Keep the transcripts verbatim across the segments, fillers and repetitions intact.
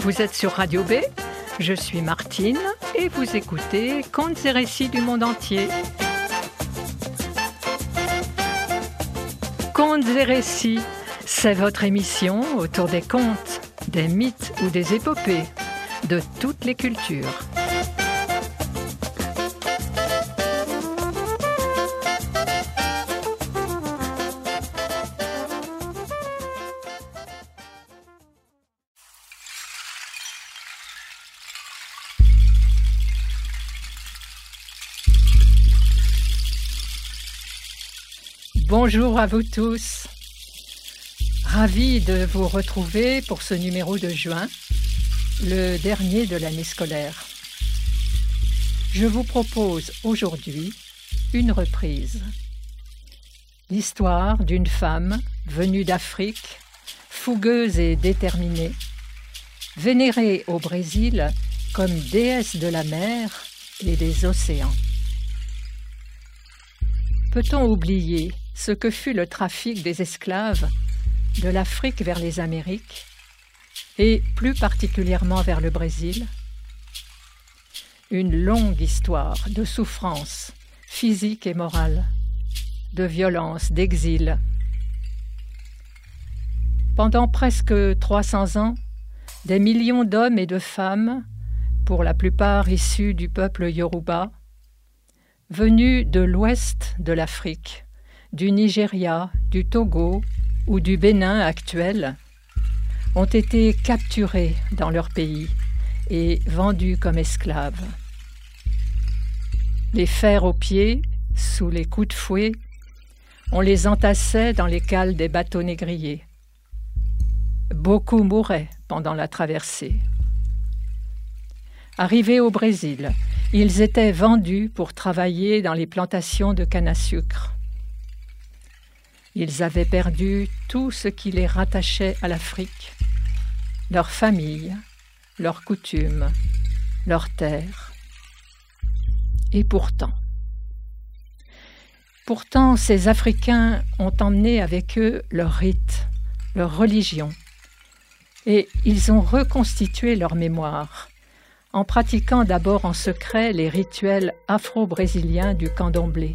Vous êtes sur Radio B, je suis Martine et vous écoutez Contes et récits du monde entier. Contes et récits, c'est votre émission autour des contes, des mythes ou des épopées, de toutes les cultures. Bonjour à vous tous, ravi de vous retrouver pour ce numéro de juin, le dernier de l'année scolaire. Je vous propose aujourd'hui une reprise. L'histoire d'une femme venue d'Afrique, fougueuse et déterminée, vénérée au Brésil comme déesse de la mer et des océans. Peut-on oublier ce que fut le trafic des esclaves de l'Afrique vers les Amériques et plus particulièrement vers le Brésil? Une longue histoire de souffrance physique et morale, de violence, d'exil. Pendant presque trois cents ans, des millions d'hommes et de femmes, pour la plupart issus du peuple Yoruba, venus de l'ouest de l'Afrique, du Nigeria, du Togo ou du Bénin actuel, ont été capturés dans leur pays et vendus comme esclaves. Les fers aux pieds, sous les coups de fouet, on les entassait dans les cales des bateaux négriers. Beaucoup mouraient pendant la traversée. Arrivés au Brésil, ils étaient vendus pour travailler dans les plantations de canne à sucre. Ils avaient perdu tout ce qui les rattachait à l'Afrique, leur famille, leurs coutumes, leurs terres. Et pourtant, pourtant ces Africains ont emmené avec eux leurs rites, leur religion, et ils ont reconstitué leur mémoire, en pratiquant d'abord en secret les rituels afro-brésiliens du candomblé.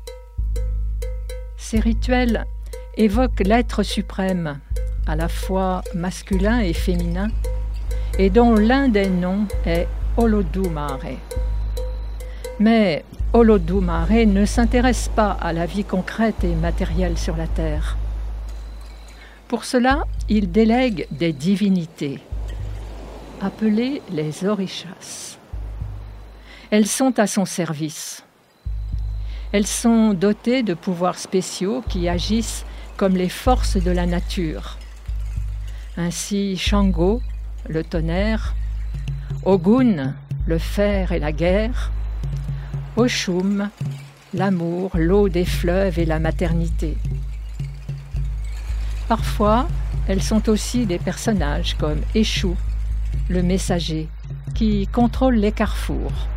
Ces rituels évoquent l'être suprême, à la fois masculin et féminin, et dont l'un des noms est Olodumare. Mais Olodumare ne s'intéresse pas à la vie concrète et matérielle sur la terre. Pour cela, il délègue des divinités, appelées les orishas. Elles sont à son service. Elles sont dotées de pouvoirs spéciaux qui agissent comme les forces de la nature. Ainsi, Shango, le tonnerre, Ogun, le fer et la guerre, Oshum, l'amour, l'eau des fleuves et la maternité. Parfois, elles sont aussi des personnages comme Eshu, le messager, qui contrôle les carrefours.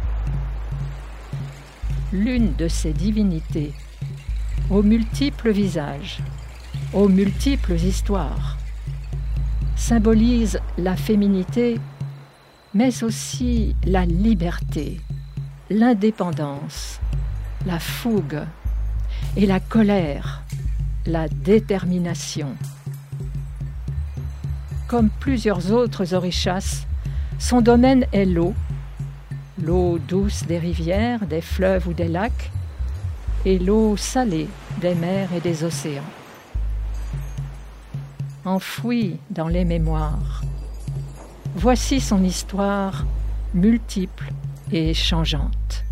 L'une de ces divinités, aux multiples visages, aux multiples histoires, symbolise la féminité, mais aussi la liberté, l'indépendance, la fougue et la colère, la détermination. Comme plusieurs autres orishas, son domaine est l'eau, l'eau douce des rivières, des fleuves ou des lacs, et l'eau salée des mers et des océans. Enfouie dans les mémoires, voici son histoire multiple et changeante.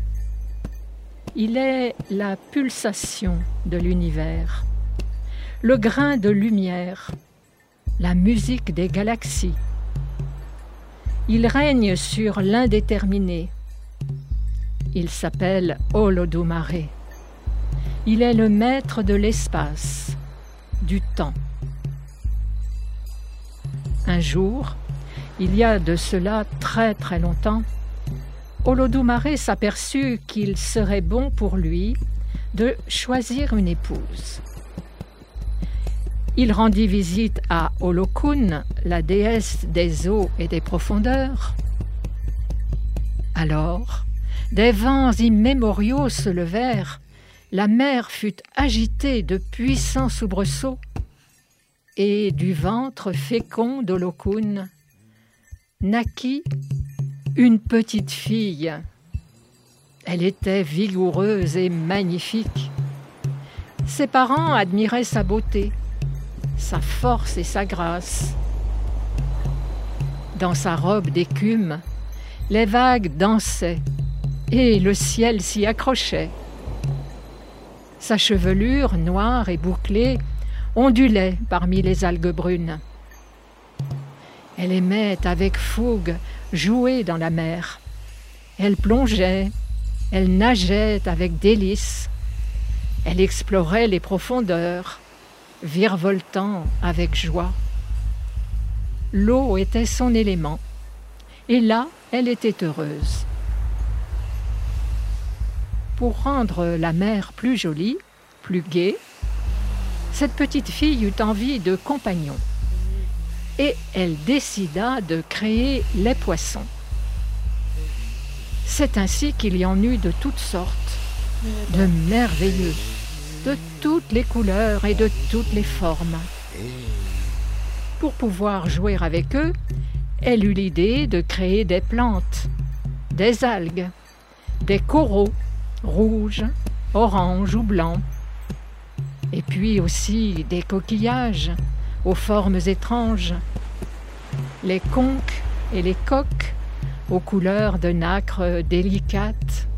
Il est la pulsation de l'univers, le grain de lumière, la musique des galaxies. Il règne sur l'indéterminé. Il s'appelle Olodumare. Il est le maître de l'espace, du temps. Un jour, il y a de cela très très longtemps, Olodumare s'aperçut qu'il serait bon pour lui de choisir une épouse. il rendit visite à Olokun, la déesse des eaux et des profondeurs. Alors, des vents immémoriaux se levèrent, la mer fut agitée de puissants soubresauts, et du ventre fécond d'Olokun naquit une petite fille. Elle était vigoureuse et magnifique. Ses parents admiraient sa beauté, sa force et sa grâce. Dans sa robe d'écume, les vagues dansaient et le ciel s'y accrochait. Sa chevelure, noire et bouclée, ondulait parmi les algues brunes. Elle aimait avec fougue jouer dans la mer. Elle plongeait, elle nageait avec délice. Elle explorait les profondeurs, virevoltant avec joie. L'eau était son élément, et là, elle était heureuse. Pour rendre la mer plus jolie, plus gaie, cette petite fille eut envie de compagnons, et elle décida de créer les poissons. C'est ainsi qu'il y en eut de toutes sortes, de merveilleux, de toutes les couleurs et de toutes les formes. Pour pouvoir jouer avec eux, elle eut l'idée de créer des plantes, des algues, des coraux, rouges, oranges ou blancs, et puis aussi des coquillages aux formes étranges, les conques et les coques aux couleurs de nacre délicates.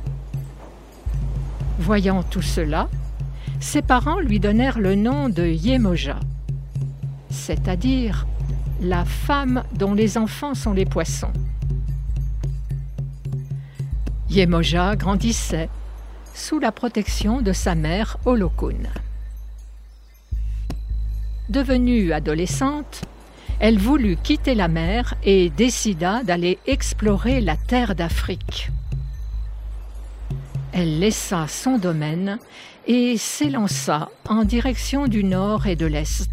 Voyant tout cela, ses parents lui donnèrent le nom de Yemoja, c'est-à-dire la femme dont les enfants sont les poissons. Yemoja grandissait sous la protection de sa mère Olokun. Devenue adolescente, elle voulut quitter la mer et décida d'aller explorer la terre d'Afrique. Elle laissa son domaine et s'élança en direction du nord et de l'est.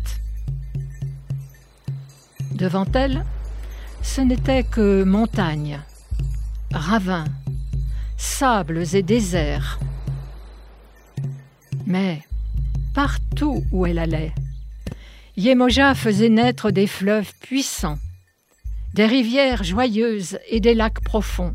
Devant elle, ce n'était que montagnes, ravins, sables et déserts. Mais partout où elle allait, Yemoja faisait naître des fleuves puissants, des rivières joyeuses et des lacs profonds.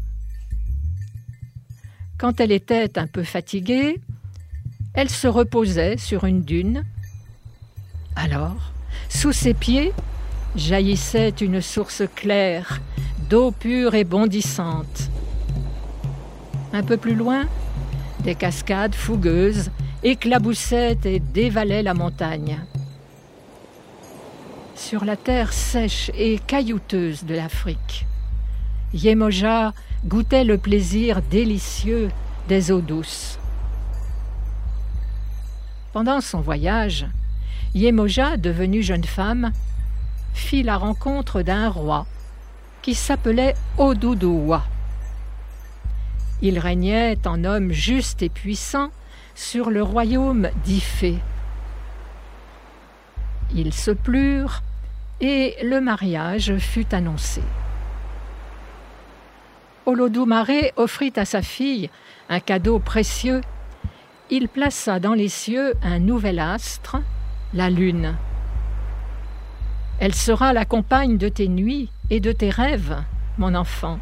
Quand elle était un peu fatiguée, elle se reposait sur une dune. Alors, sous ses pieds, jaillissait une source claire, d'eau pure et bondissante. Un peu plus loin, des cascades fougueuses éclaboussaient et dévalaient la montagne. Sur la terre sèche et caillouteuse de l'Afrique, Yemoja goûtait le plaisir délicieux des eaux douces. Pendant son voyage, Yemoja, devenue jeune femme, fit la rencontre d'un roi qui s'appelait Oduduwa. Il régnait en homme juste et puissant sur le royaume d'Ifé. Ils se plurent et le mariage fut annoncé. Olodumare offrit à sa fille un cadeau précieux. Il plaça dans les cieux un nouvel astre, la lune. Elle sera la compagne de tes nuits et de tes rêves, mon enfant.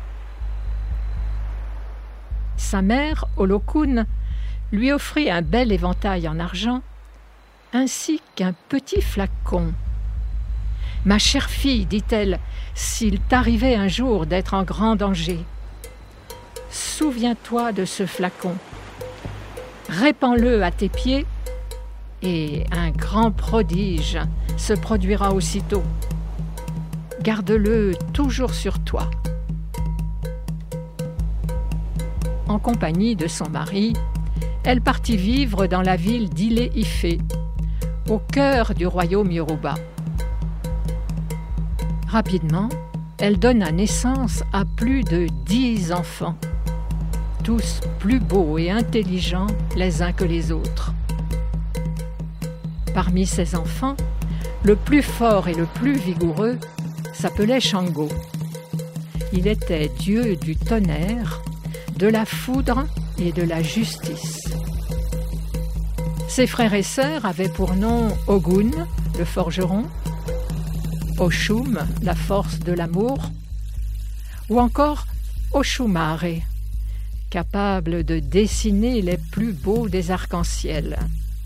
Sa mère, Olokun, lui offrit un bel éventail en argent, ainsi qu'un petit flacon. « Ma chère fille, dit-elle, s'il t'arrivait un jour d'être en grand danger, souviens-toi de ce flacon, répands-le à tes pieds, et un grand prodige se produira aussitôt. Garde-le toujours sur toi. » En compagnie de son mari, elle partit vivre dans la ville d'Ile-Ifé, au cœur du royaume Yoruba. Rapidement, elle donna naissance à plus de dix enfants, tous plus beaux et intelligents les uns que les autres. Parmi ces enfants, le plus fort et le plus vigoureux, s'appelait Shango. Il était dieu du tonnerre, de la foudre et de la justice. Ses frères et sœurs avaient pour nom Ogun, le forgeron, Oshum, la force de l'amour, ou encore Oshumare, capable de dessiner les plus beaux des arcs-en-ciel.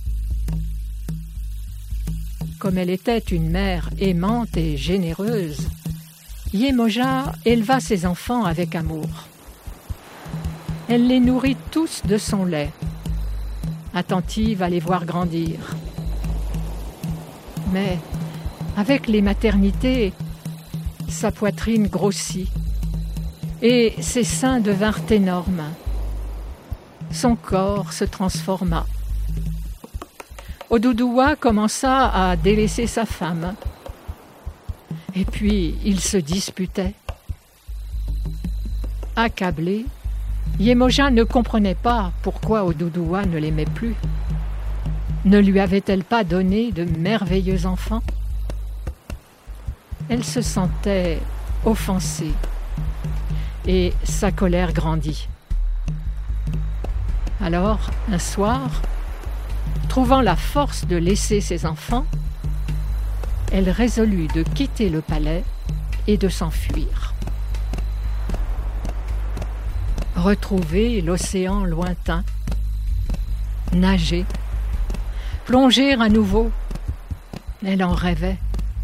Comme elle était une mère aimante et généreuse, Yemoja éleva ses enfants avec amour. Elle les nourrit tous de son lait, attentive à les voir grandir. Mais avec les maternités, sa poitrine grossit et ses seins devinrent énormes. Son corps se transforma. Oduduwa commença à délaisser sa femme. Et puis, ils se disputaient. Accablée, Yemoja ne comprenait pas pourquoi Oduduwa ne l'aimait plus. Ne lui avait-elle pas donné de merveilleux enfants? Elle se sentait offensée et sa colère grandit. Alors, un soir, trouvant la force de laisser ses enfants, elle résolut de quitter le palais et de s'enfuir. Retrouver l'océan lointain, nager, plonger à nouveau, elle en rêvait.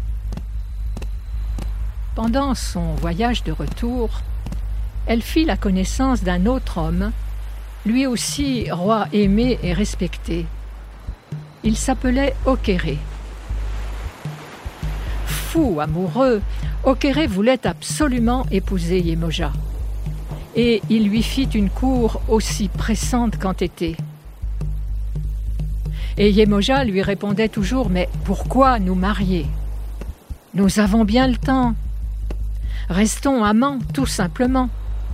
Pendant son voyage de retour, elle fit la connaissance d'un autre homme, lui aussi roi aimé et respecté. Il s'appelait Okere. Fou amoureux, Okere voulait absolument épouser Yemoja. Et il lui fit une cour aussi pressante qu'entêtée. Et Yemoja lui répondait toujours « Mais pourquoi nous marier? Nous avons bien le temps. Restons amants, tout simplement. »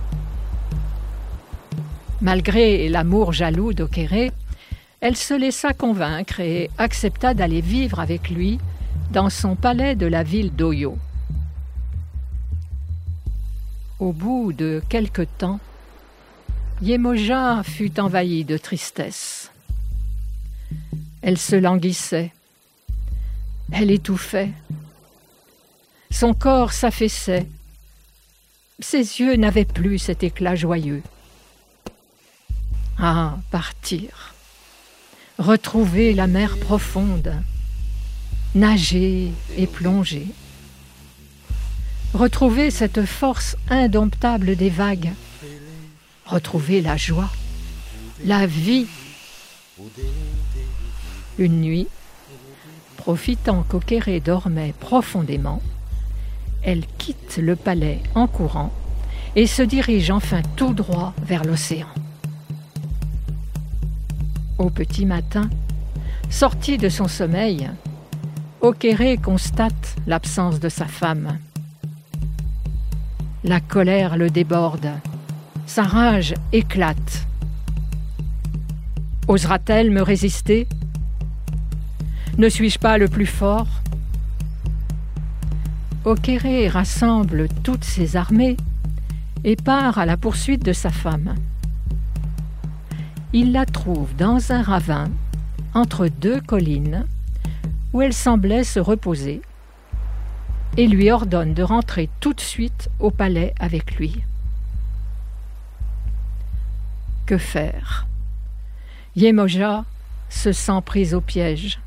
Malgré l'amour jaloux d'Okere, elle se laissa convaincre et accepta d'aller vivre avec lui dans son palais de la ville d'Oyo. Au bout de quelque temps, Yemoja fut envahie de tristesse. Elle se languissait, elle étouffait, son corps s'affaissait, ses yeux n'avaient plus cet éclat joyeux. Ah, partir, retrouver la mer profonde, nager et plonger, retrouver cette force indomptable des vagues, retrouver la joie, la vie. Une nuit, profitant qu'Okere dormait profondément, elle quitte le palais en courant et se dirige enfin tout droit vers l'océan. Au petit matin, sortie de son sommeil, Okere constate l'absence de sa femme. La colère le déborde, sa rage éclate. Osera-t-elle me résister? Ne suis-je pas le plus fort? Okere rassemble toutes ses armées et part à la poursuite de sa femme. Il la trouve dans un ravin, entre deux collines, où elle semblait se reposer, et lui ordonne de rentrer tout de suite au palais avec lui. Que faire? Yemoja se sent prise au piège.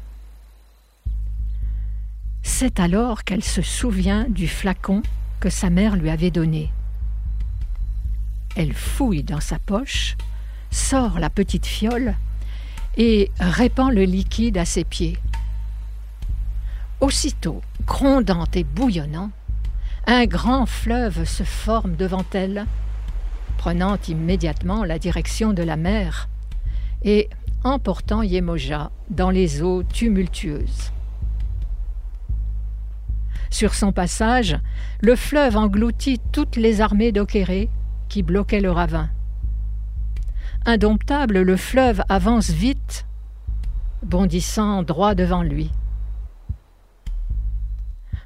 C'est alors qu'elle se souvient du flacon que sa mère lui avait donné. Elle fouille dans sa poche, sort la petite fiole et répand le liquide à ses pieds. Aussitôt, grondant et bouillonnant, un grand fleuve se forme devant elle, prenant immédiatement la direction de la mer et emportant Yemoja dans les eaux tumultueuses. Sur son passage, le fleuve engloutit toutes les armées d'Okere qui bloquaient le ravin. Indomptable, le fleuve avance vite, bondissant droit devant lui.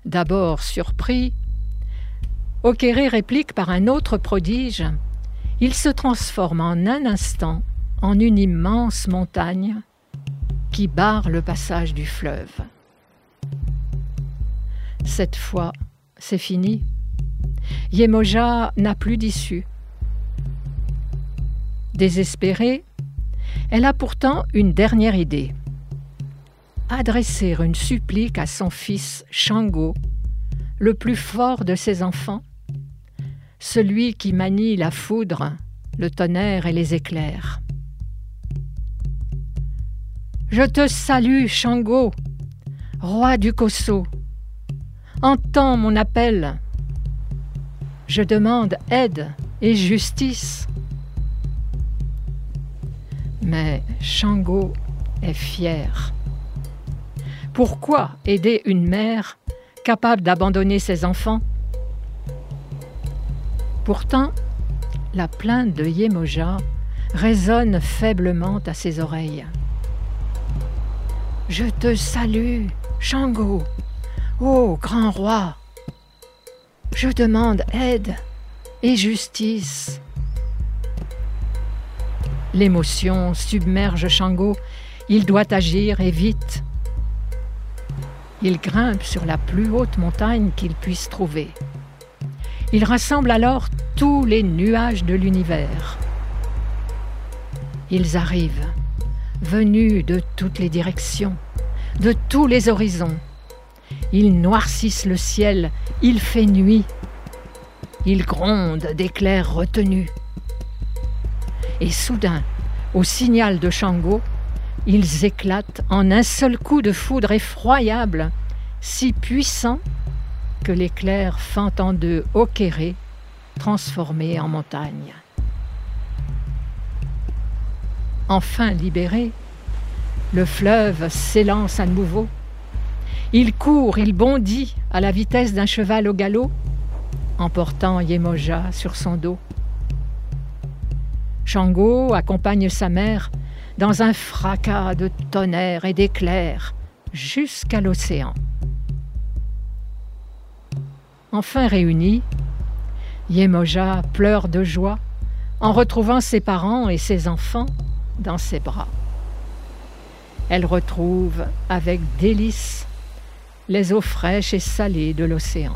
D'abord surpris, Okéré réplique par un autre prodige. Il se transforme en un instant en une immense montagne qui barre le passage du fleuve. Cette fois, c'est fini. Yemoja n'a plus d'issue. Désespérée, elle a pourtant une dernière idée. Adresser une supplique à son fils Shango, le plus fort de ses enfants, celui qui manie la foudre, le tonnerre et les éclairs. « Je te salue, Shango, roi du Kosso. Entends mon appel. Je demande aide et justice. » Mais Shango est fier. Pourquoi aider une mère capable d'abandonner ses enfants? Pourtant, la plainte de Yemoja résonne faiblement à ses oreilles. « Je te salue, Shango, ô grand roi. Je demande aide et justice. » L'émotion submerge Shango. Il doit agir et vite. Il grimpe sur la plus haute montagne qu'il puisse trouver. Il rassemble alors tous les nuages de l'univers. Ils arrivent, venus de toutes les directions, de tous les horizons. Ils noircissent le ciel, il fait nuit. Ils grondent d'éclairs retenus. Et soudain, au signal de Shango, ils éclatent en un seul coup de foudre effroyable, si puissant que l'éclair fend en deux Okéré, transformé en montagne. Enfin libéré, le fleuve s'élance à nouveau. Il court, il bondit à la vitesse d'un cheval au galop, emportant Yemoja sur son dos. Shango accompagne sa mère dans un fracas de tonnerre et d'éclairs jusqu'à l'océan. Enfin réunis, Yemoja pleure de joie en retrouvant ses parents et ses enfants dans ses bras. Elle retrouve avec délice les eaux fraîches et salées de l'océan.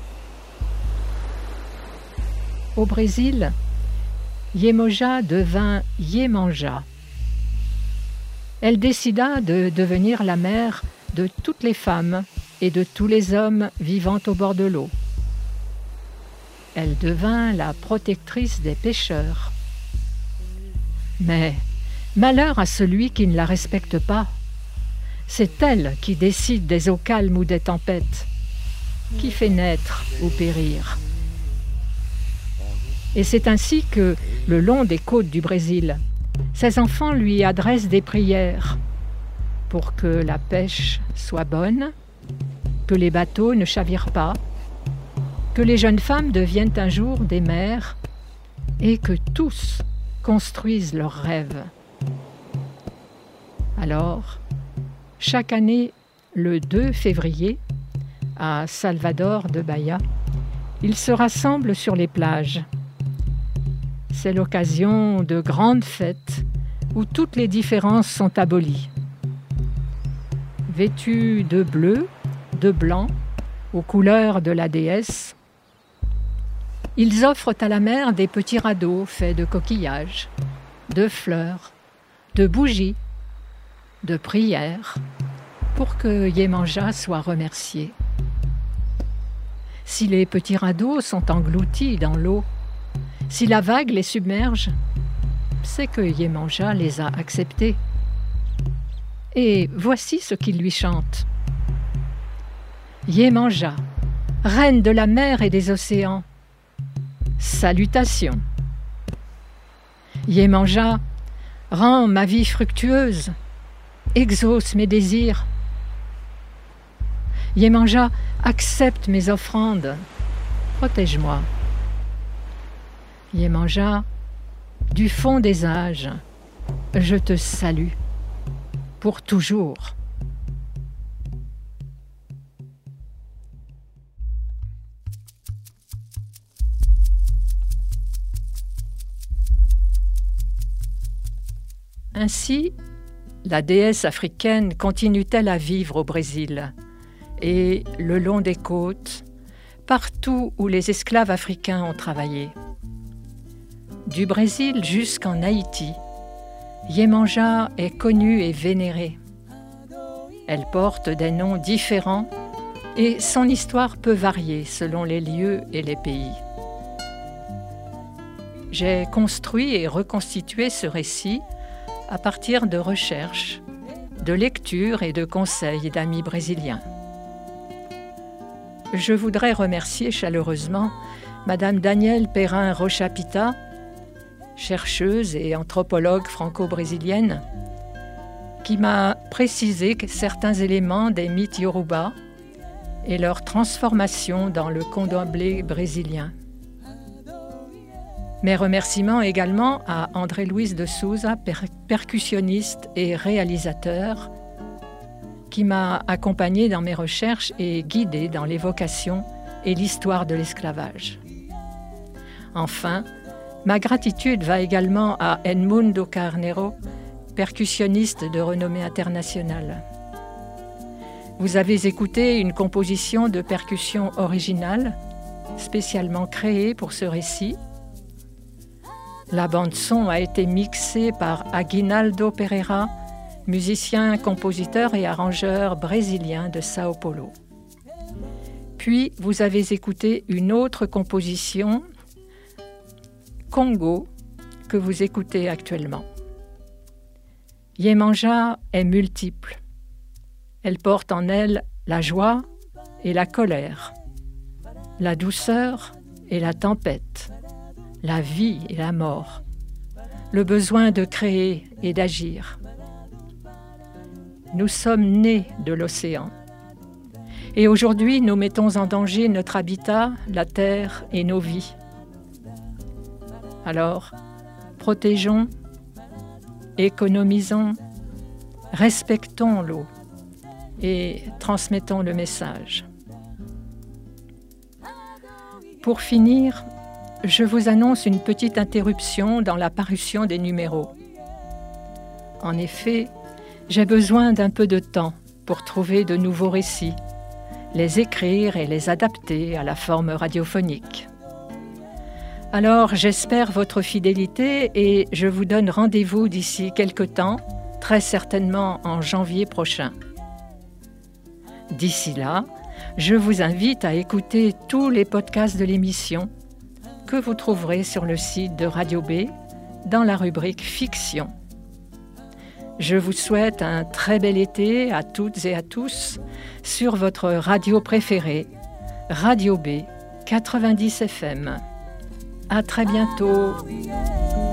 Au Brésil, Yemoja devint Yemanja. Elle décida de devenir la mère de toutes les femmes et de tous les hommes vivant au bord de l'eau. Elle devint la protectrice des pêcheurs. Mais malheur à celui qui ne la respecte pas. C'est elle qui décide des eaux calmes ou des tempêtes, qui fait naître ou périr. Et c'est ainsi que, le long des côtes du Brésil, ses enfants lui adressent des prières pour que la pêche soit bonne, que les bateaux ne chavirent pas, que les jeunes femmes deviennent un jour des mères et que tous construisent leurs rêves. Alors, chaque année, le deux février, à Salvador de Bahia, ils se rassemblent sur les plages. C'est l'occasion de grandes fêtes où toutes les différences sont abolies. Vêtus de bleu, de blanc, aux couleurs de la déesse, ils offrent à la mer des petits radeaux faits de coquillages, de fleurs, de bougies, de prières, pour que Yemanja soit remercié. Si les petits radeaux sont engloutis dans l'eau, si la vague les submerge, c'est que Yemanja les a acceptés. Et voici ce qu'il lui chante. Yemanja, reine de la mer et des océans, salutations. Yemanja, rends ma vie fructueuse, exauce mes désirs. Yemanja, accepte mes offrandes, protège-moi. Yemanja, du fond des âges, je te salue pour toujours. Ainsi, la déesse africaine continue-t-elle à vivre au Brésil et le long des côtes, partout où les esclaves africains ont travaillé. Du Brésil jusqu'en Haïti, Yemanja est connue et vénérée. Elle porte des noms différents et son histoire peut varier selon les lieux et les pays. J'ai construit et reconstitué ce récit à partir de recherches, de lectures et de conseils d'amis brésiliens. Je voudrais remercier chaleureusement Madame Danielle Perrin-Rochapita, chercheuse et anthropologue franco-brésilienne, qui m'a précisé que certains éléments des mythes Yoruba et leur transformation dans le candomblé brésilien. Mes remerciements également à André Luis de Souza, per- percussionniste et réalisateur, qui m'a accompagné dans mes recherches et guidé dans l'évocation et l'histoire de l'esclavage. Enfin, ma gratitude va également à Edmundo Carneiro, percussionniste de renommée internationale. Vous avez écouté une composition de percussion originale, spécialement créée pour ce récit. La bande-son a été mixée par Aguinaldo Pereira, musicien, compositeur et arrangeur brésilien de Sao Paulo. Puis, vous avez écouté une autre composition, Congo, que vous écoutez actuellement. Yemanja est multiple. Elle porte en elle la joie et la colère, la douceur et la tempête, la vie et la mort, le besoin de créer et d'agir. Nous sommes nés de l'océan. Et aujourd'hui, nous mettons en danger notre habitat, la terre et nos vies. Alors, protégeons, économisons, respectons l'eau et transmettons le message. Pour finir, je vous annonce une petite interruption dans la parution des numéros. En effet, j'ai besoin d'un peu de temps pour trouver de nouveaux récits, les écrire et les adapter à la forme radiophonique. Alors, j'espère votre fidélité et je vous donne rendez-vous d'ici quelque temps, très certainement en janvier prochain. D'ici là, je vous invite à écouter tous les podcasts de l'émission que vous trouverez sur le site de Radio B dans la rubrique Fiction. Je vous souhaite un très bel été à toutes et à tous sur votre radio préférée, Radio B quatre-vingt-dix F M. À très bientôt.